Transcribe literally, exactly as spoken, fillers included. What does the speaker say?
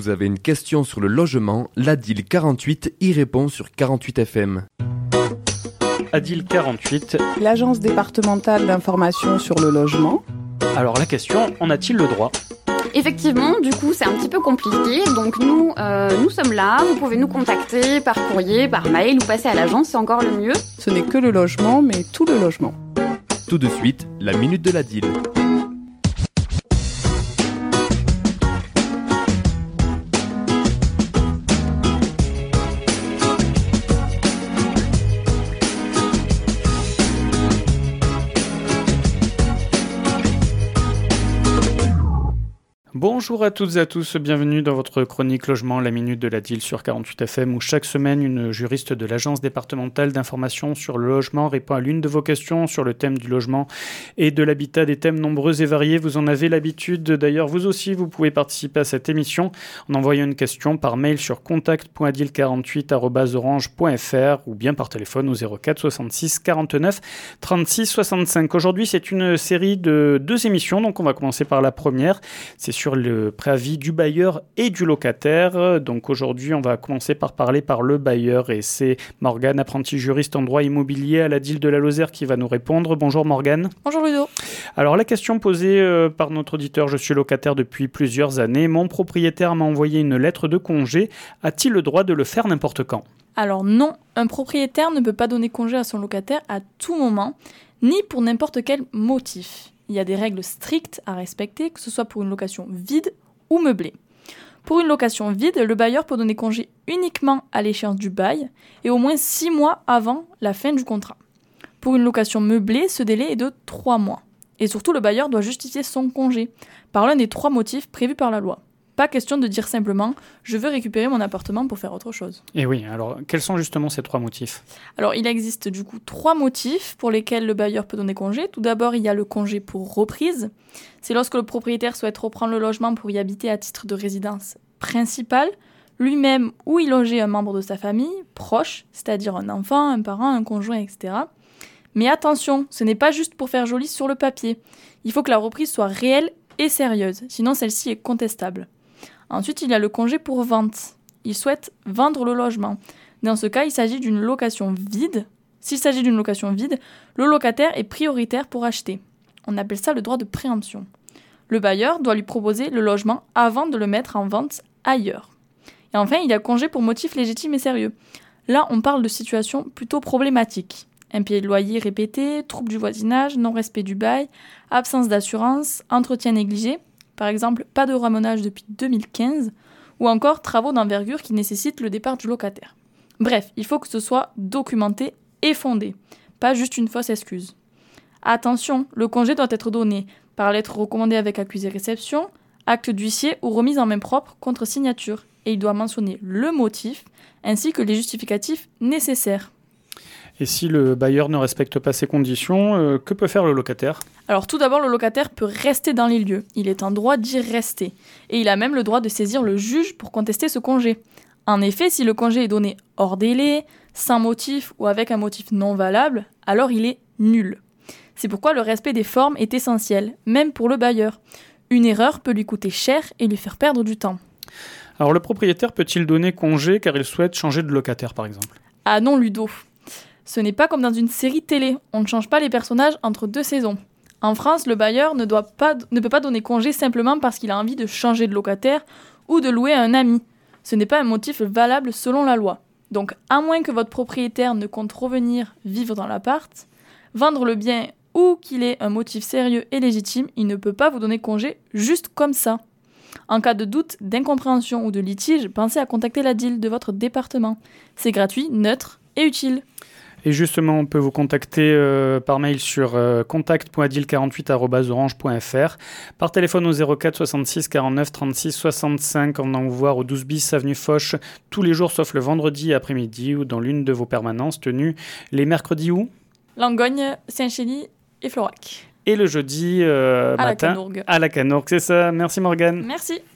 vous avez une question sur le logement, l'Adil quarante-huit y répond sur quarante-huit F M. Adil quarante-huit. L'agence départementale d'information sur le logement. Alors la question, en a-t-il le droit ? Effectivement, du coup, c'est un petit peu compliqué. Donc nous, euh, nous sommes là. Vous pouvez nous contacter par courrier, par mail ou passer à l'agence, c'est encore le mieux. Ce n'est que le logement, mais tout le logement. Tout de suite, la minute de l'Adil. Bonjour à toutes et à tous, bienvenue dans votre chronique logement, la minute de l'Adil sur quarante-huit F M, où chaque semaine, une juriste de l'agence départementale d'information sur le logement répond à l'une de vos questions sur le thème du logement et de l'habitat, des thèmes nombreux et variés. Vous en avez l'habitude, d'ailleurs vous aussi, vous pouvez participer à cette émission en envoyant une question par mail sur contact point adil quarante-huit arobase orange point f r ou bien par téléphone au zéro quatre soixante-six quarante-neuf trente-six soixante-cinq. Aujourd'hui, c'est une série de deux émissions, donc on va commencer par la première, c'est sur le préavis du bailleur et du locataire. Donc aujourd'hui, on va commencer par parler par le bailleur et c'est Morgane, apprentie juriste en droit immobilier à l'Adil de la Lozère qui va nous répondre. Bonjour Morgane. Bonjour Ludo. Alors la question posée euh, par notre auditeur, je suis locataire depuis plusieurs années. Mon propriétaire m'a envoyé une lettre de congé. A-t-il le droit de le faire n'importe quand ? Alors non, un propriétaire ne peut pas donner congé à son locataire à tout moment, ni pour n'importe quel motif. Il y a des règles strictes à respecter, que ce soit pour une location vide ou meublée. Pour une location vide, le bailleur peut donner congé uniquement à l'échéance du bail et au moins six mois avant la fin du contrat. Pour une location meublée, ce délai est de trois mois. Et surtout, le bailleur doit justifier son congé par l'un des trois motifs prévus par la loi. Pas question de dire simplement « je veux récupérer mon appartement pour faire autre chose ». Et oui, alors quels sont justement ces trois motifs ? Alors il existe du coup trois motifs pour lesquels le bailleur peut donner congé. Tout d'abord, il y a le congé pour reprise. C'est lorsque le propriétaire souhaite reprendre le logement pour y habiter à titre de résidence principale, lui-même ou y loger un membre de sa famille, proche, c'est-à-dire un enfant, un parent, un conjoint, et cetera. Mais attention, ce n'est pas juste pour faire joli sur le papier. Il faut que la reprise soit réelle et sérieuse, sinon celle-ci est contestable. Ensuite, il y a le congé pour vente. Il souhaite vendre le logement. Dans ce cas, il s'agit d'une location vide. S'il s'agit d'une location vide, le locataire est prioritaire pour acheter. On appelle ça le droit de préemption. Le bailleur doit lui proposer le logement avant de le mettre en vente ailleurs. Et enfin, il y a congé pour motif légitime et sérieux. Là, on parle de situations plutôt problématiques. Impayé de loyer répété, trouble du voisinage, non-respect du bail, absence d'assurance, entretien négligé. Par exemple, pas de ramonage depuis deux mille quinze, ou encore travaux d'envergure qui nécessitent le départ du locataire. Bref, il faut que ce soit documenté et fondé, pas juste une fausse excuse. Attention, le congé doit être donné par lettre recommandée avec accusé-réception, acte d'huissier ou remise en main propre contre signature, et il doit mentionner le motif ainsi que les justificatifs nécessaires. Et si le bailleur ne respecte pas ces conditions, euh, que peut faire le locataire ? Alors tout d'abord, le locataire peut rester dans les lieux. Il est en droit d'y rester. Et il a même le droit de saisir le juge pour contester ce congé. En effet, si le congé est donné hors délai, sans motif ou avec un motif non valable, alors il est nul. C'est pourquoi le respect des formes est essentiel, même pour le bailleur. Une erreur peut lui coûter cher et lui faire perdre du temps. Alors le propriétaire peut-il donner congé car il souhaite changer de locataire par exemple ? Ah non Ludo, ce n'est pas comme dans une série télé, on ne change pas les personnages entre deux saisons. En France, le bailleur ne, doit pas, ne peut pas donner congé simplement parce qu'il a envie de changer de locataire ou de louer à un ami. Ce n'est pas un motif valable selon la loi. Donc, à moins que votre propriétaire ne compte revenir vivre dans l'appart, vendre le bien ou qu'il ait un motif sérieux et légitime, il ne peut pas vous donner congé juste comme ça. En cas de doute, d'incompréhension ou de litige, pensez à contacter la D I L de votre département. C'est gratuit, neutre et utile. Et justement, on peut vous contacter euh, par mail sur euh, contact point adil quarante-huit arobase orange point f r, par téléphone au zéro quatre soixante-six quarante-neuf trente-six soixante-cinq, en venant vous voir au douze bis avenue Foch, tous les jours sauf le vendredi après-midi ou dans l'une de vos permanences tenues les mercredis où ? Langogne, Saint-Chély et Florac. Et le jeudi euh, à matin la Canourgue. à la Canourgue, c'est ça. Merci Morgane. Merci.